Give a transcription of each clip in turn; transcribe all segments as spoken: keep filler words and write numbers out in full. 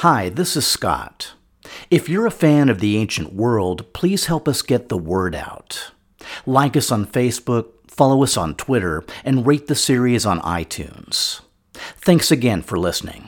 Hi, this is Scott. If you're a fan of the ancient world, please help us get the word out. Like us on Facebook, follow us on Twitter, and rate the series on iTunes. Thanks again for listening.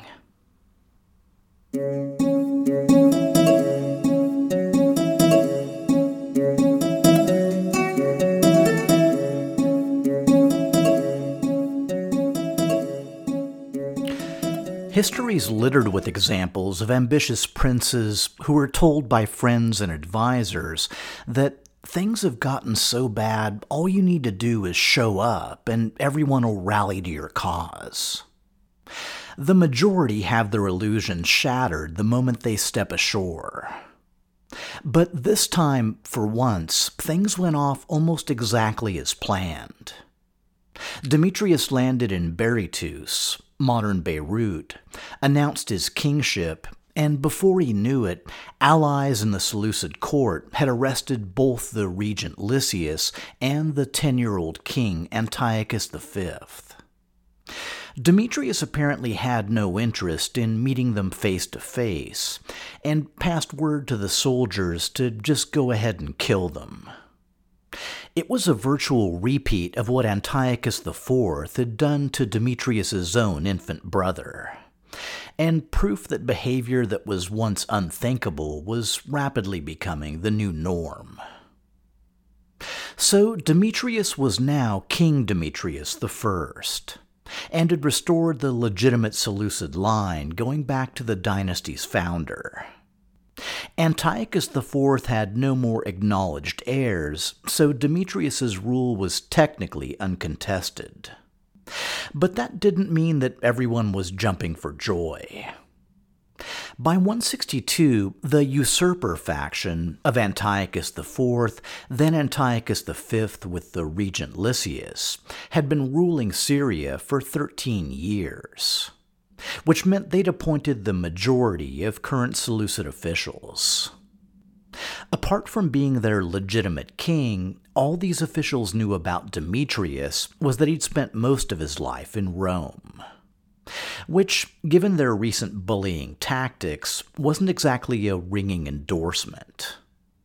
History is littered with examples of ambitious princes who were told by friends and advisors that things have gotten so bad, all you need to do is show up and everyone will rally to your cause. The majority have their illusions shattered the moment they step ashore. But this time, for once, things went off almost exactly as planned. Demetrius landed in Berytus, modern Beirut, announced his kingship, and before he knew it, allies in the Seleucid court had arrested both the regent Lysias and the ten-year-old king Antiochus the Fifth. Demetrius apparently had no interest in meeting them face to face, and passed word to the soldiers to just go ahead and kill them. It was a virtual repeat of what Antiochus the Fourth had done to Demetrius's own infant brother, and proof that behavior that was once unthinkable was rapidly becoming the new norm. So Demetrius was now King Demetrius the First, and had restored the legitimate Seleucid line going back to the dynasty's founder. Antiochus the Fourth had no more acknowledged heirs, so Demetrius's rule was technically uncontested. But that didn't mean that everyone was jumping for joy. By one sixty-two, the usurper faction of Antiochus the Fourth, then Antiochus the Fifth with the regent Lysias, had been ruling Syria for thirteen years. Which meant they'd appointed the majority of current Seleucid officials. Apart from being their legitimate king, all these officials knew about Demetrius was that he'd spent most of his life in Rome. Which, given their recent bullying tactics, wasn't exactly a ringing endorsement.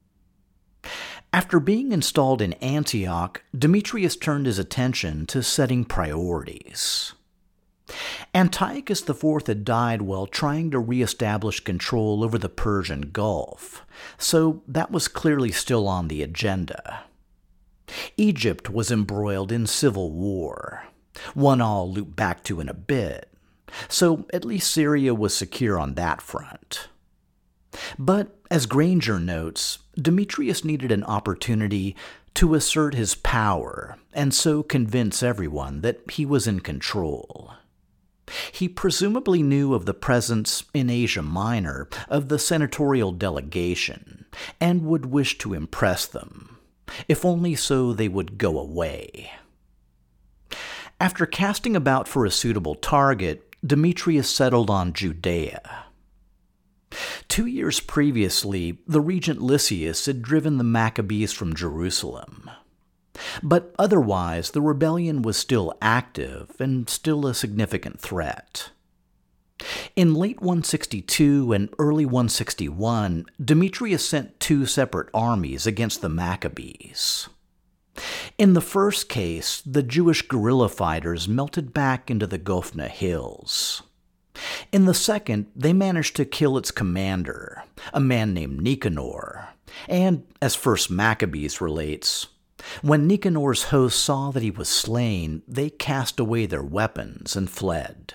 After being installed in Antioch, Demetrius turned his attention to setting priorities. Antiochus the Fourth had died while trying to reestablish control over the Persian Gulf, so that was clearly still on the agenda. Egypt was embroiled in civil war, one I'll loop back to in a bit, so at least Syria was secure on that front. But, as Granger notes, Demetrius needed an opportunity to assert his power and so convince everyone that he was in control. He presumably knew of the presence in Asia Minor of the senatorial delegation and would wish to impress them, if only so they would go away. After casting about for a suitable target, Demetrius settled on Judea. Two years previously, the regent Lysias had driven the Maccabees from Jerusalem. But otherwise, the rebellion was still active and still a significant threat. In late one sixty-two and early one sixty-one, Demetrius sent two separate armies against the Maccabees. In the first case, the Jewish guerrilla fighters melted back into the Gophna Hills. In the second, they managed to kill its commander, a man named Nicanor, and, as First Maccabees relates, when Nicanor's hosts saw that he was slain, they cast away their weapons and fled.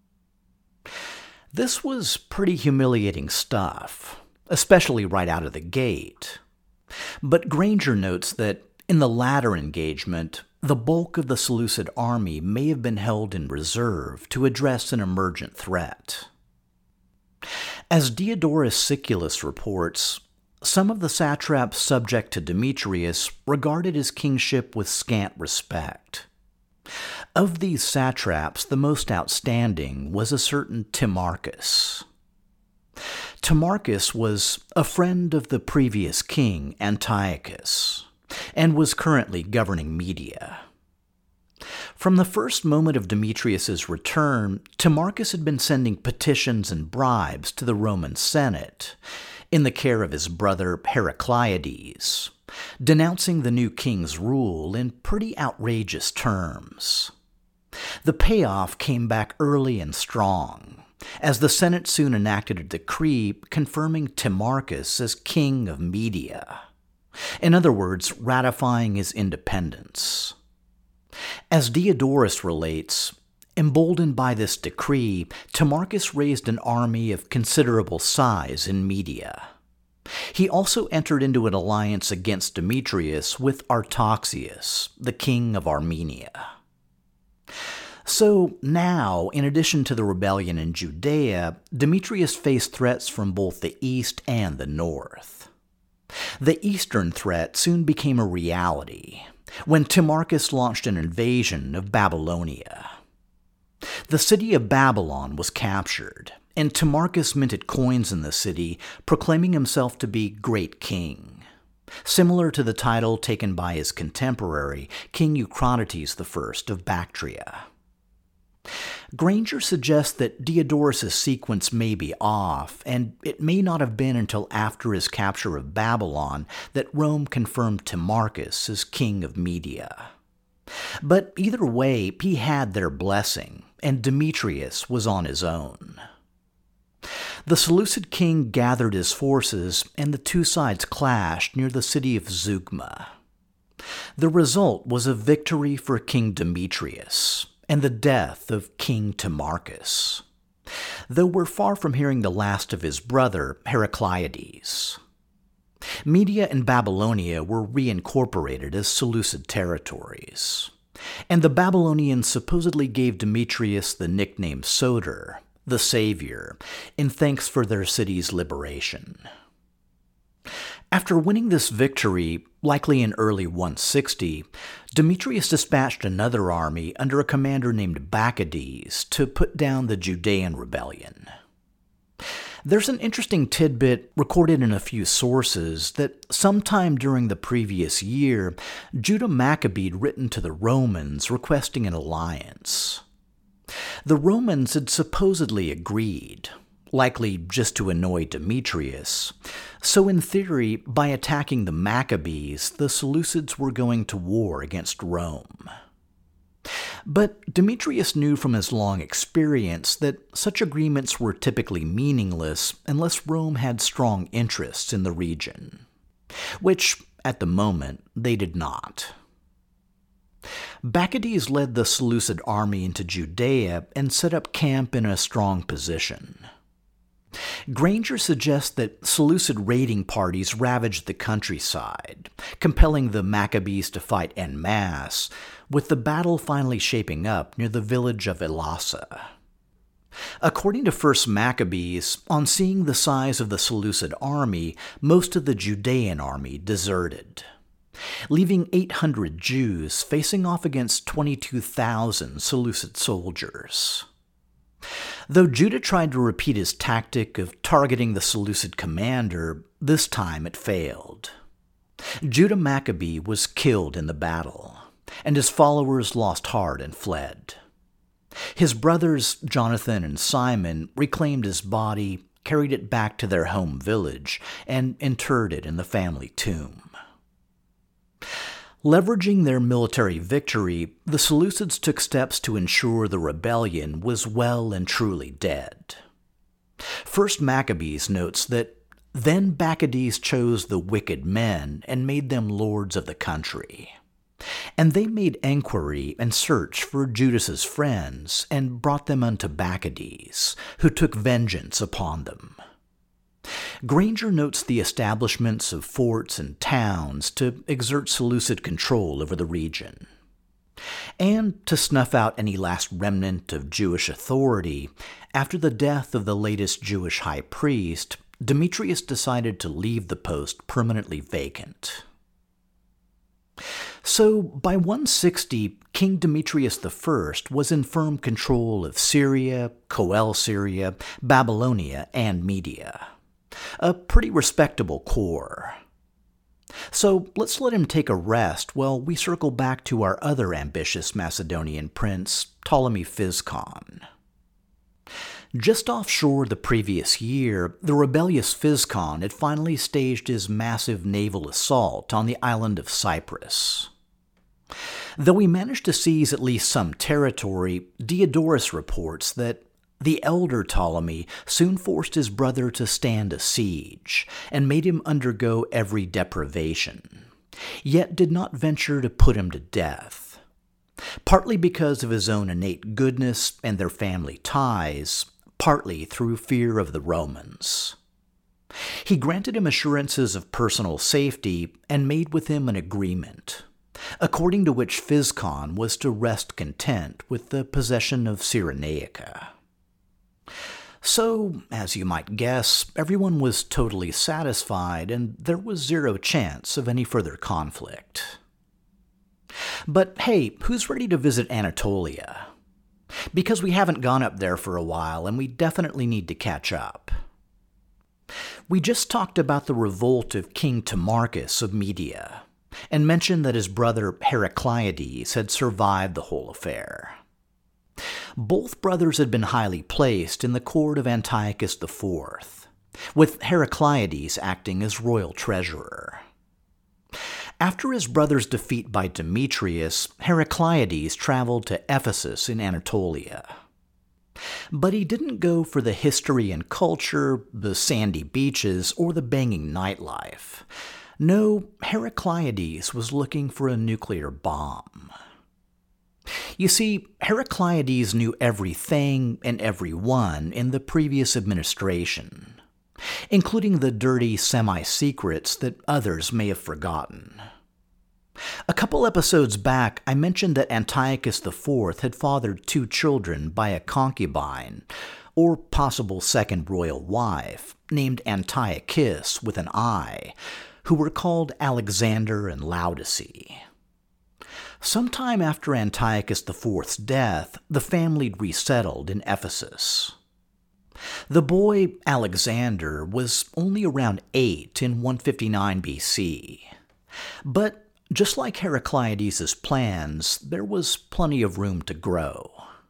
This was pretty humiliating stuff, especially right out of the gate. But Granger notes that in the latter engagement, the bulk of the Seleucid army may have been held in reserve to address an emergent threat. As Diodorus Siculus reports, some of the satraps subject to Demetrius regarded his kingship with scant respect. Of these satraps, the most outstanding was a certain Timarchus. Timarchus was a friend of the previous king, Antiochus, and was currently governing Media. From the first moment of Demetrius's return, Timarchus had been sending petitions and bribes to the Roman Senate, in the care of his brother Heracliades, denouncing the new king's rule in pretty outrageous terms. The payoff came back early and strong, as the Senate soon enacted a decree confirming Timarchus as king of Media. In other words, ratifying his independence. As Diodorus relates, emboldened by this decree, Timarchus raised an army of considerable size in Media. He also entered into an alliance against Demetrius with Artaxias, the king of Armenia. So now, in addition to the rebellion in Judea, Demetrius faced threats from both the east and the north. The eastern threat soon became a reality when Timarchus launched an invasion of Babylonia. The city of Babylon was captured, and Timarchus minted coins in the city, proclaiming himself to be Great King, similar to the title taken by his contemporary, King Eucratides the First of Bactria. Granger suggests that Diodorus' sequence may be off, and it may not have been until after his capture of Babylon that Rome confirmed Timarchus as king of Media. But either way, he had their blessing, and Demetrius was on his own. The Seleucid king gathered his forces, and the two sides clashed near the city of Zeugma. The result was a victory for King Demetrius, and the death of King Timarchus, though we're far from hearing the last of his brother, Heracliades. Media and Babylonia were reincorporated as Seleucid territories, and the Babylonians supposedly gave Demetrius the nickname Soter, the Savior, in thanks for their city's liberation. After winning this victory, likely in early one sixty, Demetrius dispatched another army under a commander named Bacchides to put down the Judean rebellion. There's an interesting tidbit recorded in a few sources that sometime during the previous year, Judah Maccabee had written to the Romans requesting an alliance. The Romans had supposedly agreed, likely just to annoy Demetrius. So in theory, by attacking the Maccabees, the Seleucids were going to war against Rome. But Demetrius knew from his long experience that such agreements were typically meaningless unless Rome had strong interests in the region, which, at the moment, they did not. Bacchides led the Seleucid army into Judea and set up camp in a strong position. Granger suggests that Seleucid raiding parties ravaged the countryside, compelling the Maccabees to fight en masse, with the battle finally shaping up near the village of Elasa. According to First Maccabees, on seeing the size of the Seleucid army, most of the Judean army deserted, leaving eight hundred Jews facing off against twenty-two thousand Seleucid soldiers. Though Judah tried to repeat his tactic of targeting the Seleucid commander, this time it failed. Judah Maccabee was killed in the battle, and his followers lost heart and fled. His brothers, Jonathan and Simon, reclaimed his body, carried it back to their home village, and interred it in the family tomb. Leveraging their military victory, the Seleucids took steps to ensure the rebellion was well and truly dead. First Maccabees notes that then Bacchides chose the wicked men and made them lords of the country. And they made enquiry and search for Judas's friends and brought them unto Bacchides, who took vengeance upon them. Granger notes the establishments of forts and towns to exert Seleucid control over the region. And to snuff out any last remnant of Jewish authority, after the death of the latest Jewish high priest, Demetrius decided to leave the post permanently vacant. So, by one sixty, King Demetrius the First was in firm control of Syria, Coele-Syria, Babylonia, and Media. A pretty respectable core. So let's let him take a rest while we circle back to our other ambitious Macedonian prince, Ptolemy Physcon. Just offshore the previous year, the rebellious Physcon had finally staged his massive naval assault on the island of Cyprus. Though he managed to seize at least some territory, Diodorus reports that the elder Ptolemy soon forced his brother to stand a siege, and made him undergo every deprivation, yet did not venture to put him to death. Partly because of his own innate goodness and their family ties, partly through fear of the Romans. He granted him assurances of personal safety and made with him an agreement, according to which Physcon was to rest content with the possession of Cyrenaica. So, as you might guess, everyone was totally satisfied, and there was zero chance of any further conflict. But hey, who's ready to visit Anatolia? Because we haven't gone up there for a while, and we definitely need to catch up. We just talked about the revolt of King Timarchus of Media, and mentioned that his brother Heracliades had survived the whole affair. Both brothers had been highly placed in the court of Antiochus the Fourth, with Heracliades acting as royal treasurer. After his brother's defeat by Demetrius, Heracliades traveled to Ephesus in Anatolia. But he didn't go for the history and culture, the sandy beaches, or the banging nightlife. No, Heracliades was looking for a nuclear bomb. You see, Heracliades knew everything and everyone in the previous administration, including the dirty semi-secrets that others may have forgotten. A couple episodes back, I mentioned that Antiochus the Fourth had fathered two children by a concubine, or possible second royal wife, named Antiochus with an I, who were called Alexander and Laodice. Sometime after Antiochus the Fourth's death, the family resettled in Ephesus. The boy, Alexander, was only around eight in one fifty-nine B C. But just like Heraclides' plans, there was plenty of room to grow.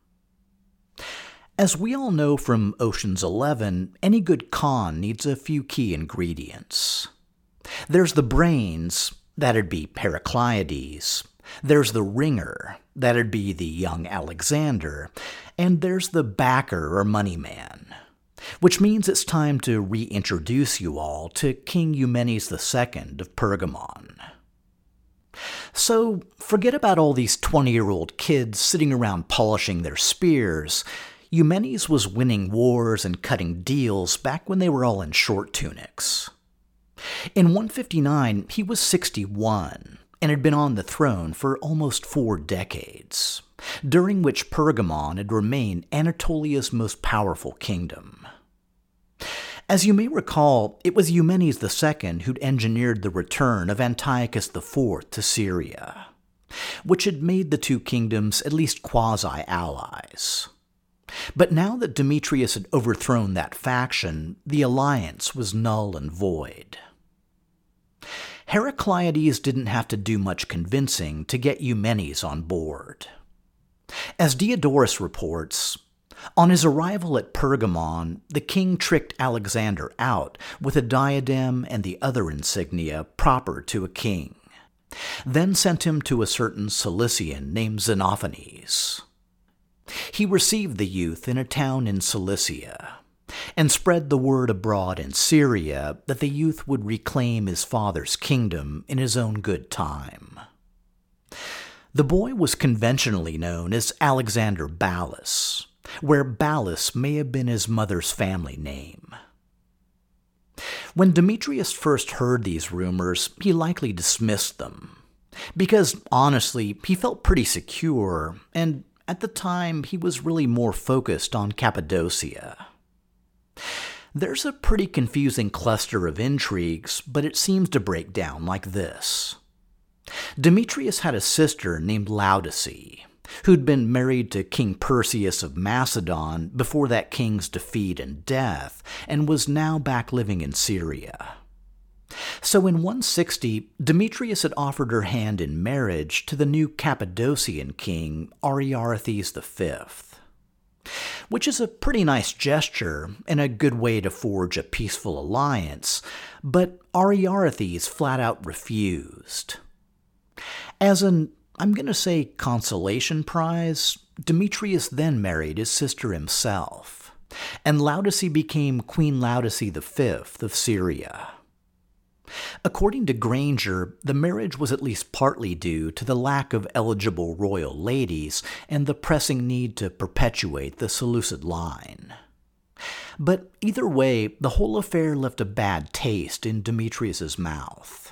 As we all know from Ocean's Eleven, any good con needs a few key ingredients. There's the brains, that'd be Heraclides. There's the ringer, that'd be the young Alexander, and there's the backer or money man, which means it's time to reintroduce you all to King Eumenes the Second of Pergamon. So, forget about all these twenty-year-old kids sitting around polishing their spears. Eumenes was winning wars and cutting deals back when they were all in short tunics. In one fifty-nine, he was sixty-one, and had been on the throne for almost four decades, during which Pergamon had remained Anatolia's most powerful kingdom. As you may recall, it was Eumenes the Second who'd engineered the return of Antiochus the Fourth to Syria, which had made the two kingdoms at least quasi-allies. But now that Demetrius had overthrown that faction, the alliance was null and void. Heraclides didn't have to do much convincing to get Eumenes on board. As Diodorus reports, on his arrival at Pergamon, the king tricked Alexander out with a diadem and the other insignia proper to a king, then sent him to a certain Cilician named Xenophanes. He received the youth in a town in Cilicia, and spread the word abroad in Syria that the youth would reclaim his father's kingdom in his own good time. The boy was conventionally known as Alexander Ballus, where Ballus may have been his mother's family name. When Demetrius first heard these rumors, he likely dismissed them, because honestly, he felt pretty secure, and at the time he was really more focused on Cappadocia. There's a pretty confusing cluster of intrigues, but it seems to break down like this. Demetrius had a sister named Laodice, who'd been married to King Perseus of Macedon before that king's defeat and death, and was now back living in Syria. So in one sixty, Demetrius had offered her hand in marriage to the new Cappadocian king, Ariarathes the fifth, which is a pretty nice gesture and a good way to forge a peaceful alliance, but Ariarathes flat out refused. As an, I'm going to say, consolation prize, Demetrius then married his sister himself, and Laodice became Queen Laodice the fifth of Syria. According to Granger, the marriage was at least partly due to the lack of eligible royal ladies and the pressing need to perpetuate the Seleucid line. But either way, the whole affair left a bad taste in Demetrius's mouth.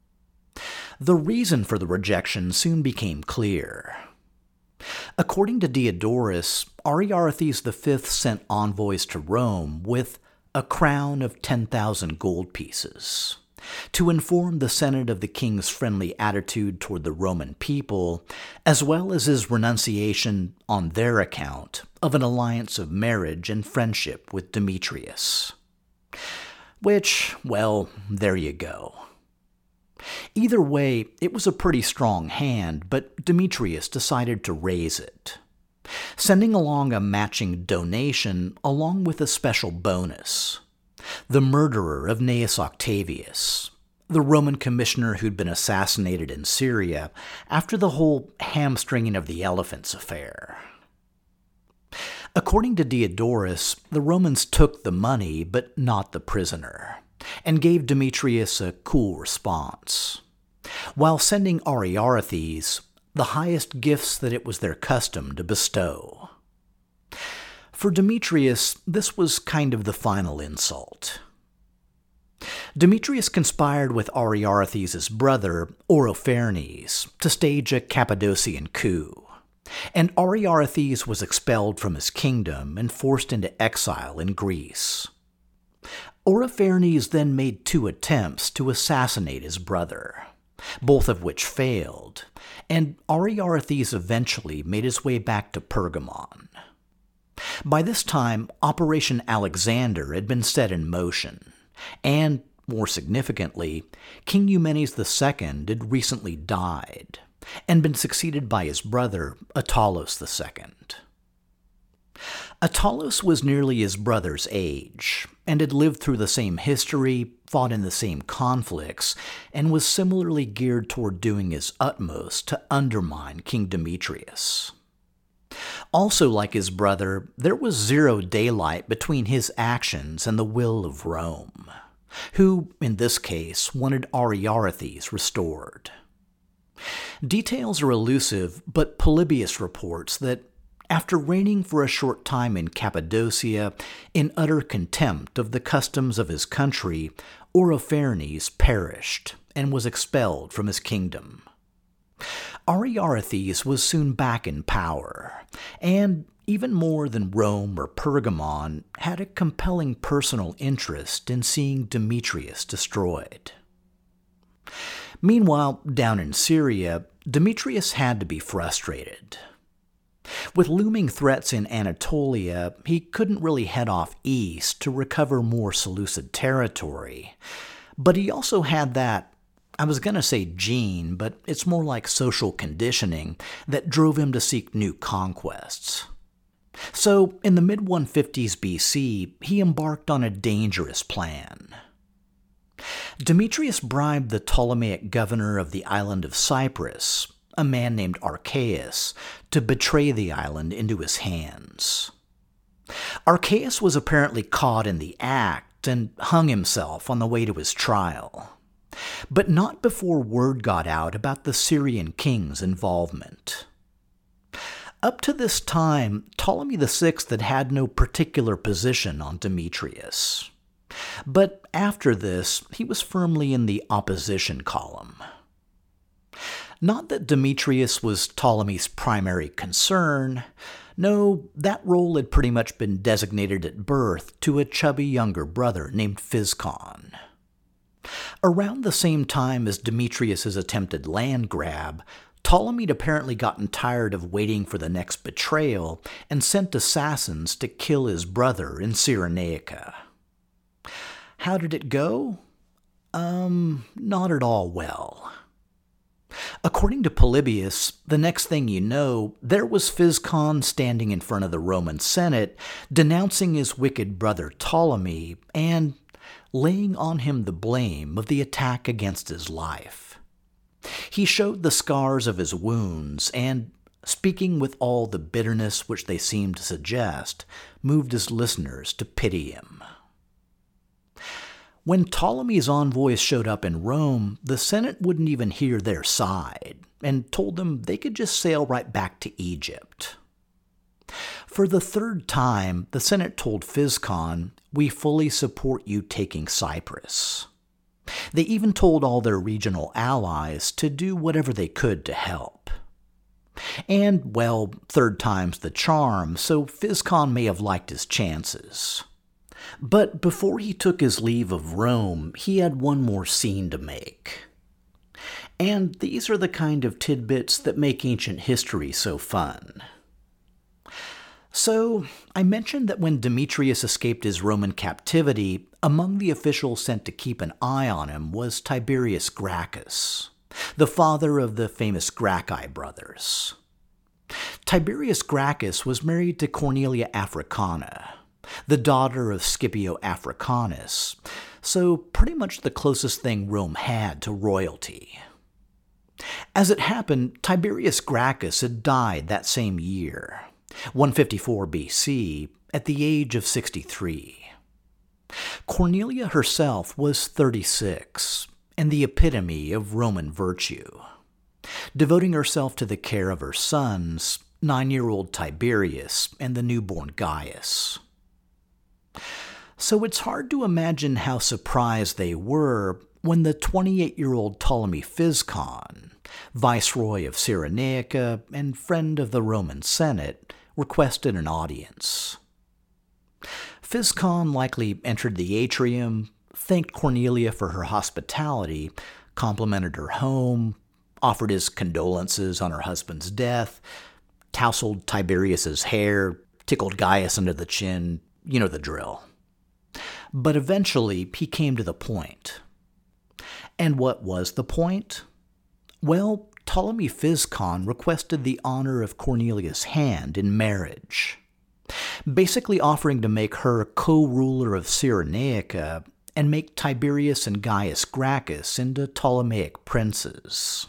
The reason for the rejection soon became clear. According to Diodorus, Ariarathes the fifth sent envoys to Rome with a crown of ten thousand gold pieces to inform the Senate of the king's friendly attitude toward the Roman people, as well as his renunciation, on their account, of an alliance of marriage and friendship with Demetrius. Which, well, there you go. Either way, it was a pretty strong hand, but Demetrius decided to raise it, sending along a matching donation along with a special bonus. The murderer of Gnaeus Octavius, the Roman commissioner who'd been assassinated in Syria after the whole hamstringing of the elephants affair. According to Diodorus, the Romans took the money, but not the prisoner, and gave Demetrius a cool response, while sending Ariarathes the highest gifts that it was their custom to bestow. For Demetrius, this was kind of the final insult. Demetrius conspired with Ariarathes' brother, Orofernes, to stage a Cappadocian coup, and Ariarathes was expelled from his kingdom and forced into exile in Greece. Orofernes then made two attempts to assassinate his brother, both of which failed, and Ariarathes eventually made his way back to Pergamon. By this time, Operation Alexander had been set in motion, and, more significantly, King Eumenes the second had recently died, and been succeeded by his brother, Attalos the second. Attalos was nearly his brother's age, and had lived through the same history, fought in the same conflicts, and was similarly geared toward doing his utmost to undermine King Demetrius. Also, like his brother, there was zero daylight between his actions and the will of Rome, who, in this case, wanted Ariarathes restored. Details are elusive, but Polybius reports that after reigning for a short time in Cappadocia, in utter contempt of the customs of his country, Orofernes perished and was expelled from his kingdom. Ariarathes was soon back in power, and, even more than Rome or Pergamon, had a compelling personal interest in seeing Demetrius destroyed. Meanwhile, down in Syria, Demetrius had to be frustrated. With looming threats in Anatolia, he couldn't really head off east to recover more Seleucid territory, but he also had that, I was going to say gene, but it's more like social conditioning, that drove him to seek new conquests. So, in the mid one fifties B C, he embarked on a dangerous plan. Demetrius bribed the Ptolemaic governor of the island of Cyprus, a man named Archaeus, to betray the island into his hands. Archaeus was apparently caught in the act and hung himself on the way to his trial, but not before word got out about the Syrian king's involvement. Up to this time, Ptolemy the sixth had had no particular position on Demetrius, but after this, he was firmly in the opposition column. Not that Demetrius was Ptolemy's primary concern. No, that role had pretty much been designated at birth to a chubby younger brother named Physcon. Around the same time as Demetrius's attempted land grab, Ptolemy had apparently gotten tired of waiting for the next betrayal and sent assassins to kill his brother in Cyrenaica. How did it go? Um, not at all well. According to Polybius, the next thing you know, there was Physcon standing in front of the Roman Senate, denouncing his wicked brother Ptolemy and laying on him the blame of the attack against his life. He showed the scars of his wounds and, speaking with all the bitterness which they seemed to suggest, moved his listeners to pity him. When Ptolemy's envoys showed up in Rome, the Senate wouldn't even hear their side and told them they could just sail right back to Egypt. For the third time, the Senate told Physcon, "We fully support you taking Cyprus." They even told all their regional allies to do whatever they could to help. And, well, third time's the charm, so Physcon may have liked his chances. But before he took his leave of Rome, he had one more scene to make. And these are the kind of tidbits that make ancient history so fun. So, I mentioned that when Demetrius escaped his Roman captivity, among the officials sent to keep an eye on him was Tiberius Gracchus, the father of the famous Gracchi brothers. Tiberius Gracchus was married to Cornelia Africana, the daughter of Scipio Africanus, so pretty much the closest thing Rome had to royalty. As it happened, Tiberius Gracchus had died that same year, one fifty-four B C, at the age of sixty-three. Cornelia herself was thirty-six, and the epitome of Roman virtue, devoting herself to the care of her sons, nine-year-old Tiberius and the newborn Gaius. So it's hard to imagine how surprised they were when the twenty-eight-year-old Ptolemy Physcon, viceroy of Cyrenaica and friend of the Roman Senate, requested an audience. Physcon likely entered the atrium, thanked Cornelia for her hospitality, complimented her home, offered his condolences on her husband's death, tousled Tiberius's hair, tickled Gaius under the chin, you know the drill. But eventually he came to the point. And what was the point? Well, Ptolemy Physcon requested the honor of Cornelia's hand in marriage, basically offering to make her co-ruler of Cyrenaica and make Tiberius and Gaius Gracchus into Ptolemaic princes.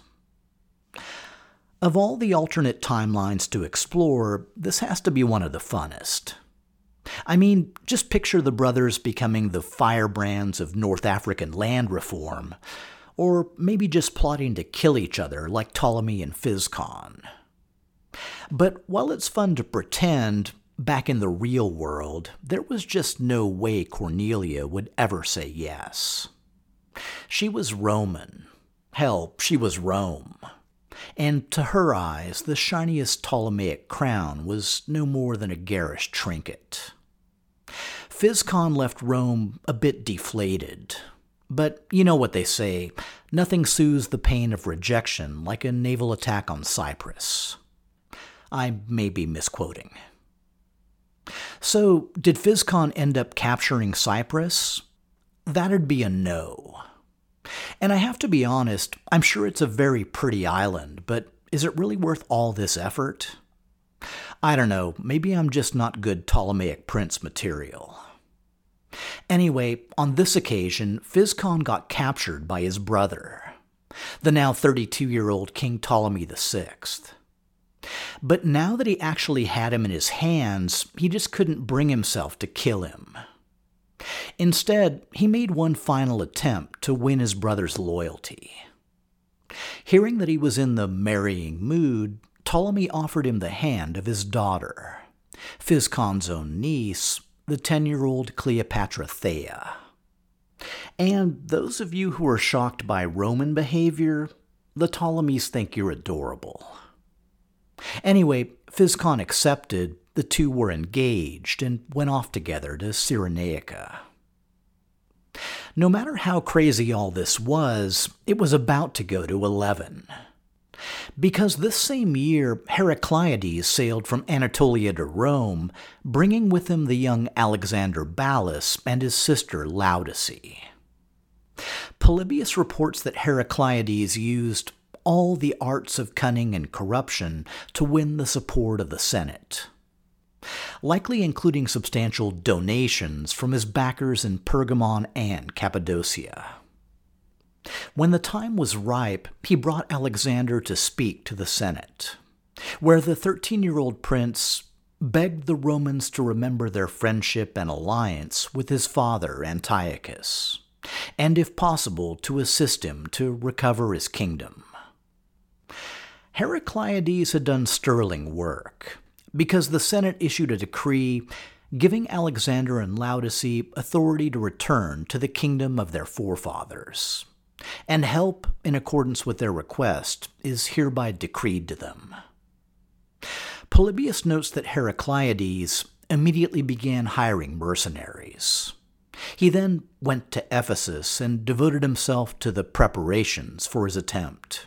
Of all the alternate timelines to explore, this has to be one of the funnest. I mean, just picture the brothers becoming the firebrands of North African land reform, or maybe just plotting to kill each other like Ptolemy and Physcon. But while it's fun to pretend, back in the real world, there was just no way Cornelia would ever say yes. She was Roman. Hell, she was Rome. And to her eyes, the shiniest Ptolemaic crown was no more than a garish trinket. Physcon left Rome a bit deflated. But you know what they say, nothing soothes the pain of rejection like a naval attack on Cyprus. I may be misquoting. So, did Physcon end up capturing Cyprus? That'd be a no. And I have to be honest, I'm sure it's a very pretty island, but is it really worth all this effort? I don't know, maybe I'm just not good Ptolemaic prince material. Anyway, on this occasion, Physcon got captured by his brother, the now thirty-two-year-old King Ptolemy the Sixth. But now that he actually had him in his hands, he just couldn't bring himself to kill him. Instead, he made one final attempt to win his brother's loyalty. Hearing that he was in the marrying mood, Ptolemy offered him the hand of his daughter, Physcon's own niece, the ten-year-old Cleopatra Thea. And those of you who are shocked by Roman behavior, the Ptolemies think you're adorable. Anyway, Physcon accepted, the two were engaged, and went off together to Cyrenaica. No matter how crazy all this was, it was about to go to eleven. Because this same year, Heracliades sailed from Anatolia to Rome, bringing with him the young Alexander Ballas and his sister Laodice. Polybius reports that Heraclides used all the arts of cunning and corruption to win the support of the Senate, likely including substantial donations from his backers in Pergamon and Cappadocia. When the time was ripe, he brought Alexander to speak to the Senate, where the thirteen-year-old prince begged the Romans to remember their friendship and alliance with his father Antiochus, and if possible to assist him to recover his kingdom. Heraclides had done sterling work, because the Senate issued a decree giving Alexander and Laodice authority to return to the kingdom of their forefathers, and help in accordance with their request is hereby decreed to them. Polybius notes that Heraclides immediately began hiring mercenaries. He then went to Ephesus and devoted himself to the preparations for his attempt.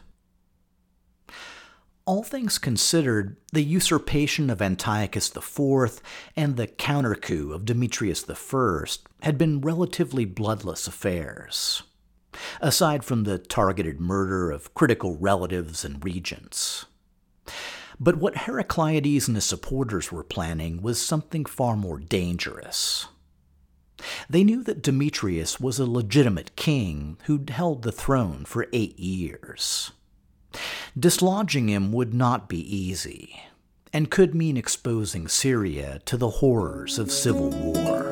All things considered, the usurpation of Antiochus the Fourth and the counter-coup of Demetrius the First had been relatively bloodless affairs, aside from the targeted murder of critical relatives and regents. But what Heraclides and his supporters were planning was something far more dangerous. They knew that Demetrius was a legitimate king who'd held the throne for eight years. Dislodging him would not be easy, and could mean exposing Syria to the horrors of civil war.